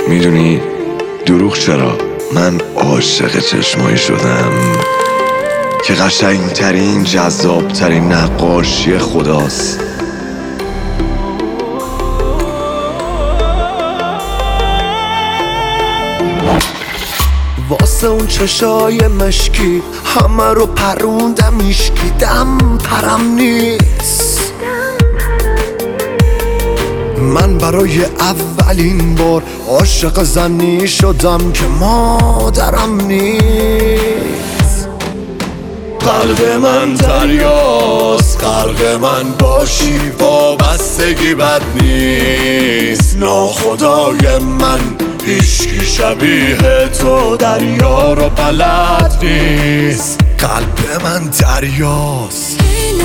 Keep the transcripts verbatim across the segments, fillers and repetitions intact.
میدونی دروغ چرا؟ من عاشق چشمایی شدم که قشنگترین جذابترین نقاشی خداست. واسه اون چشای مشکی همه رو پروندم، ایشکی دم پرم نیست. من برای اولین بار عاشق زنی شدم که مادرم نیست. قلب من دریاست، غرق من باشی وابستگی بد نیست. ناخدای من هیچکی شبیه تو دریا رو بلد نیست. قلب من دریاست.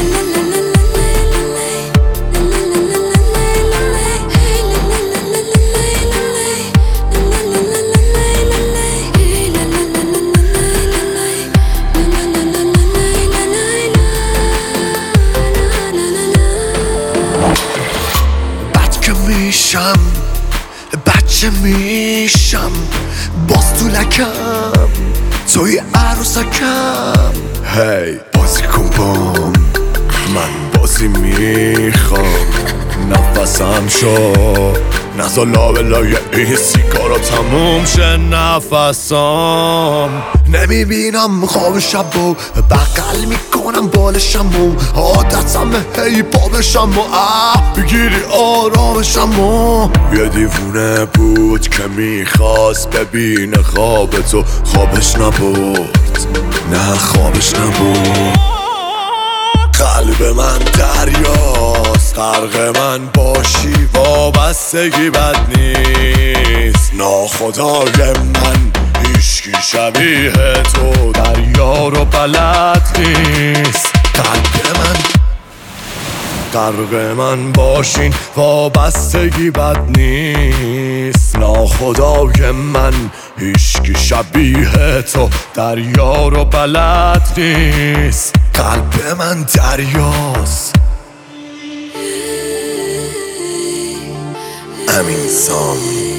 بد که میشم بچه میشم، باز تو لکم توی عروسکم. هی بازی کن بام، من بازی میخوام. نفسم شو نزا لابلای این سیگارا تموم شه نفسم. نمیبینم خواب شب و بغل میکنم بالشم و عادتم هی پا بشم و اه بگیری آرامشم. و یه دیوونه بود که میخواست ببینه خواب تو، خوابش نبود، نه خوابش نبود. قلب من دریاست، غرق من باشی وابستگی بد نیست. ناخدای من هیچکی شبیه تو دریا رو بلد نیست. قلب من غرق من باشین وابستگی بد نیست. ناخدای من هیچکی شبیه تو دریا رو بلد نیست. قلب من دریاست. امین سام.